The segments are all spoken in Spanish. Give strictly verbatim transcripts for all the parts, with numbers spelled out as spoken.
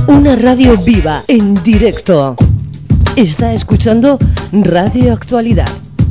Una radio viva, en directo. Está escuchando Radio Actualidad.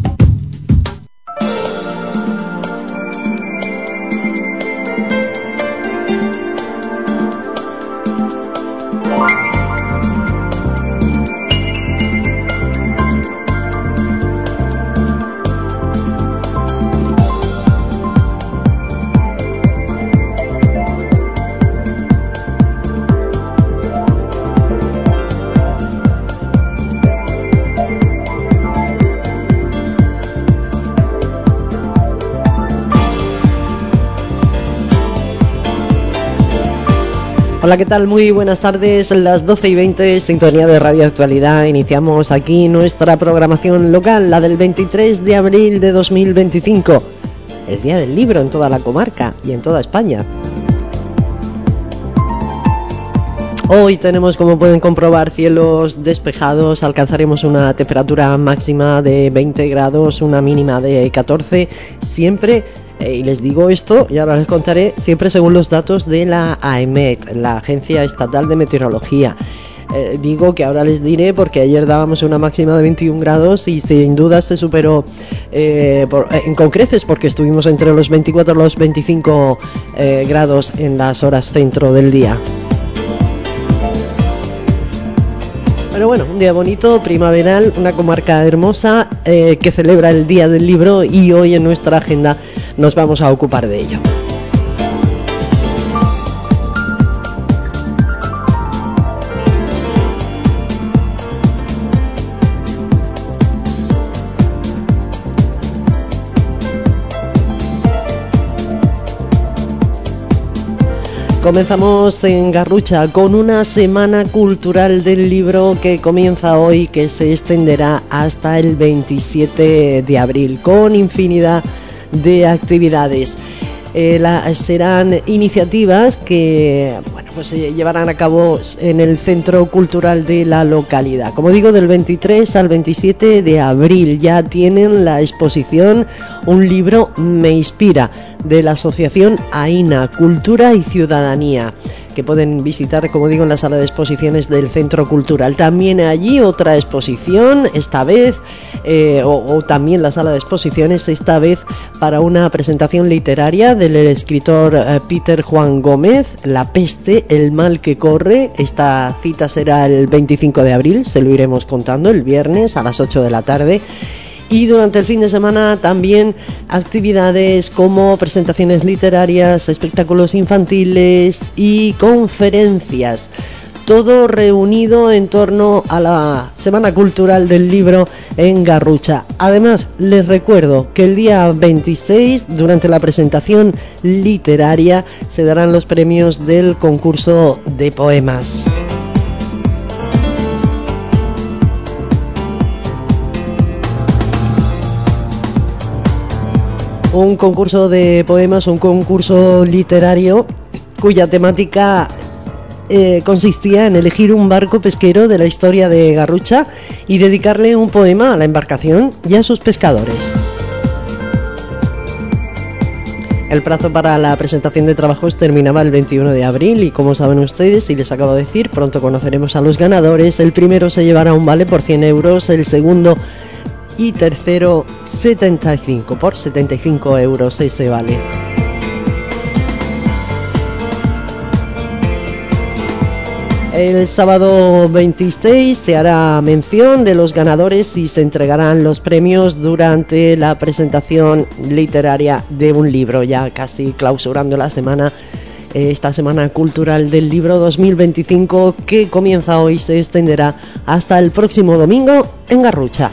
Hola, ¿qué tal? Muy buenas tardes, las doce y veinte, sintonía de Radio Actualidad. Iniciamos aquí nuestra programación local, la del veintitrés de abril de dos mil veinticinco, el Día del Libro en toda la comarca y en toda España. Hoy tenemos, como pueden comprobar, cielos despejados, alcanzaremos una temperatura máxima de veinte grados, una mínima de catorce, siempre... Y les digo esto, y ahora les contaré, siempre según los datos de la AEMET, la Agencia Estatal de Meteorología. Eh, digo que ahora les diré porque ayer dábamos una máxima de veintiún grados y sin duda se superó eh, por, eh, con creces, porque estuvimos entre los veinticuatro y los veinticinco eh, grados en las horas centro del día. Pero bueno, un día bonito, primaveral, una comarca hermosa eh, que celebra el Día del Libro, y hoy en nuestra agenda nos vamos a ocupar de ello. Comenzamos en Garrucha con una semana cultural del libro que comienza hoy, que se extenderá hasta el veintisiete de abril, con infinidad de actividades. Eh, la, serán iniciativas que bueno, pues se llevarán a cabo en el Centro Cultural de la localidad. Como digo, del veintitrés al veintisiete de abril ya tienen la exposición Un libro me inspira, de la asociación AINA, Cultura y Ciudadanía, que pueden visitar, como digo, en la sala de exposiciones del Centro Cultural. También allí otra exposición, esta vez, eh, o, o también la sala de exposiciones, esta vez para una presentación literaria del escritor eh, Peter Juan Gómez, La peste, el mal que corre. Esta cita será el veinticinco de abril, se lo iremos contando, el viernes a las ocho de la tarde. Y durante el fin de semana también actividades como presentaciones literarias, espectáculos infantiles y conferencias. Todo reunido en torno a la Semana Cultural del Libro en Garrucha. Además, les recuerdo que el día veintiséis, durante la presentación literaria, se darán los premios del concurso de poemas. Un concurso de poemas, un concurso literario cuya temática eh, consistía en elegir un barco pesquero de la historia de Garrucha y dedicarle un poema a la embarcación y a sus pescadores. El plazo para la presentación de trabajos terminaba el veintiuno de abril y, como saben ustedes, y les acabo de decir, pronto conoceremos a los ganadores. El primero se llevará un vale por cien euros, el segundo y tercero setenta y cinco por setenta y cinco euros ese vale. El sábado veintiséis se hará mención de los ganadores y se entregarán los premios durante la presentación literaria de un libro, ya casi clausurando la semana, esta Semana Cultural del Libro dos mil veinticinco, que comienza hoy y se extenderá hasta el próximo domingo en Garrucha.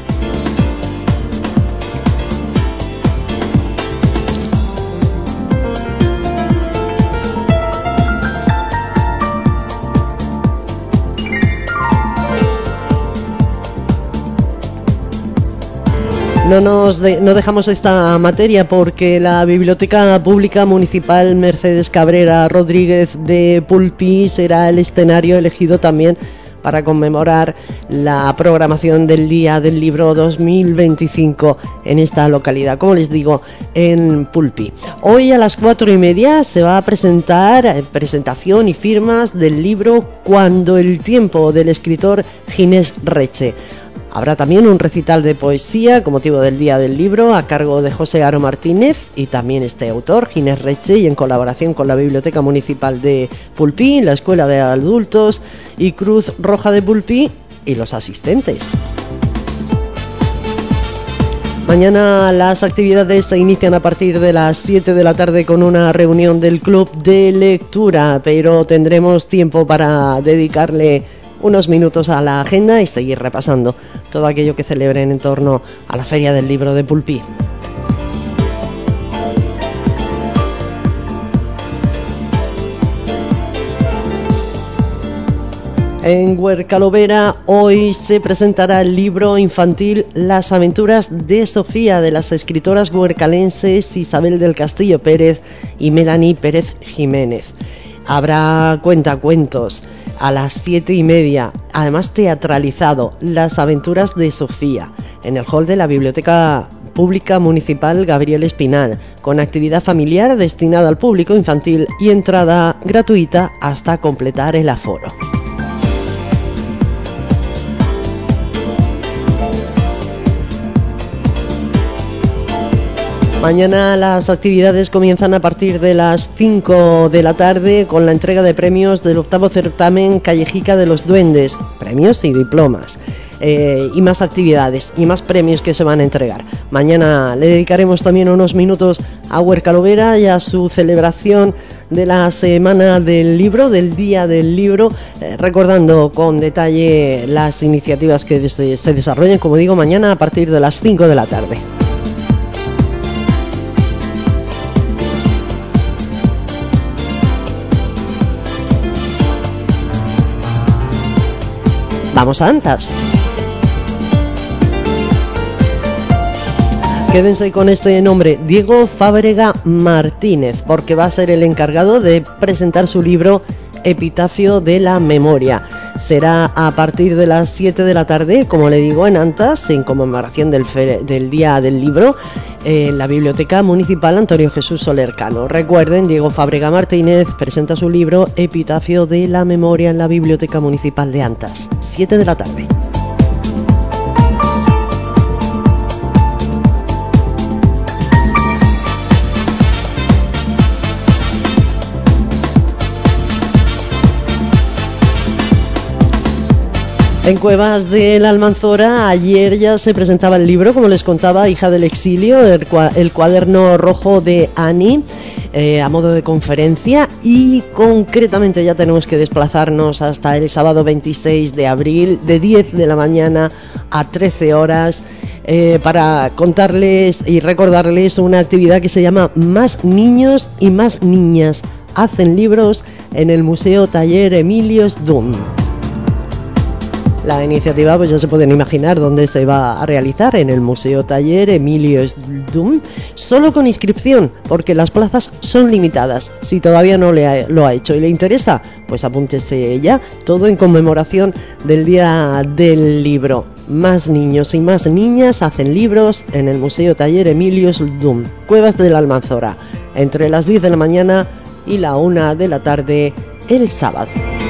No nos de, no dejamos esta materia porque la Biblioteca Pública Municipal Mercedes Cabrera Rodríguez de Pulpí será el escenario elegido también para conmemorar la programación del Día del Libro dos mil veinticinco en esta localidad, como les digo, en Pulpí. Hoy a las cuatro y media se va a presentar eh, presentación y firmas del libro Cuando el tiempo, del escritor Ginés Reche. Habrá también un recital de poesía con motivo del Día del Libro a cargo de José Aro Martínez y también este autor, Ginés Reche, y en colaboración con la Biblioteca Municipal de Pulpí, la Escuela de Adultos y Cruz Roja de Pulpí y los asistentes. Mañana las actividades se inician a partir de las siete de la tarde con una reunión del Club de Lectura, pero tendremos tiempo para dedicarle unos minutos a la agenda y seguir repasando todo aquello que celebren en torno a la Feria del Libro de Pulpí. En Huercalovera hoy se presentará el libro infantil Las aventuras de Sofía, de las escritoras huercalenses Isabel del Castillo Pérez y Melanie Pérez Jiménez. Habrá cuentacuentos a las siete y media, además teatralizado, Las aventuras de Sofía, en el hall de la Biblioteca Pública Municipal Gabriel Espinal, con actividad familiar destinada al público infantil y entrada gratuita hasta completar el aforo. Mañana las actividades comienzan a partir de las cinco de la tarde con la entrega de premios del octavo certamen Callejica de los Duendes, premios y diplomas, eh, y más actividades y más premios que se van a entregar. Mañana le dedicaremos también unos minutos a Huercalovera y a su celebración de la Semana del Libro, del Día del Libro, eh, recordando con detalle las iniciativas que se, se desarrollen, como digo, mañana a partir de las cinco de la tarde. Vamos a Antas. Quédense con este nombre, Diego Fábrega Martínez, porque va a ser el encargado de presentar su libro Epitafio de la Memoria. Será a partir de las siete de la tarde, como le digo, en Antas, en conmemoración del, fe- del Día del Libro, en la Biblioteca Municipal Antonio Jesús Soler Cano. Recuerden, Diego Fábrega Martínez presenta su libro Epitafio de la Memoria en la Biblioteca Municipal de Antas, siete de la tarde. En Cuevas de la Almanzora ayer ya se presentaba el libro, como les contaba, Hija del Exilio, el, cua- el cuaderno rojo de Ani, eh, a modo de conferencia, y concretamente ya tenemos que desplazarnos hasta el sábado veintiséis de abril de diez de la mañana a trece horas eh, para contarles y recordarles una actividad que se llama Más Niños y Más Niñas hacen libros en el Museo Taller Emilio Sdum. La iniciativa, pues ya se pueden imaginar dónde se va a realizar, en el Museo Taller Emilio Sdum, solo con inscripción, porque las plazas son limitadas. Si todavía no le ha, lo ha hecho y le interesa, pues apúntese ya, todo en conmemoración del Día del Libro. Más niños y más niñas hacen libros en el Museo Taller Emilio Sdum, Cuevas de la Almanzora, entre las diez de la mañana y la una de la tarde el sábado.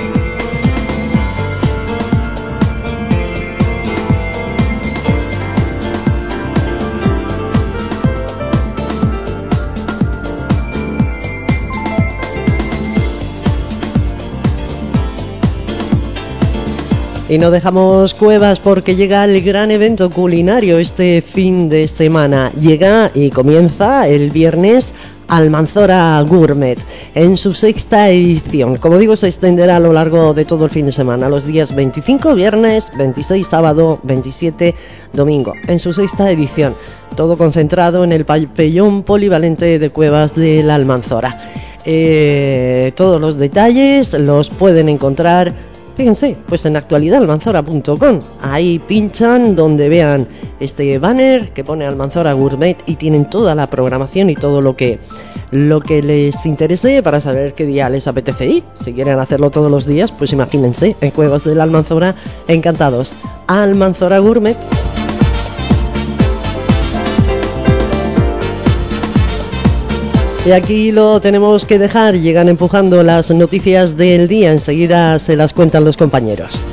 Y no dejamos Cuevas porque llega el gran evento culinario este fin de semana. Llega y comienza el viernes Almanzora Gourmet en su sexta edición. Como digo, se extenderá a lo largo de todo el fin de semana, los días veinticinco, viernes, veintiséis, sábado, veintisiete, domingo, en su sexta edición. Todo concentrado en el pabellón polivalente de Cuevas de la Almanzora. Eh, todos los detalles los pueden encontrar Fíjense, pues en actualidad almanzora punto com, ahí pinchan donde vean este banner que pone Almanzora Gourmet y tienen toda la programación y todo lo que lo que les interese para saber qué día les apetece ir. Si quieren hacerlo todos los días, pues imagínense, en Juegos de la Almanzora, encantados. Almanzora Gourmet. Y aquí lo tenemos que dejar, llegan empujando las noticias del día, enseguida se las cuentan los compañeros.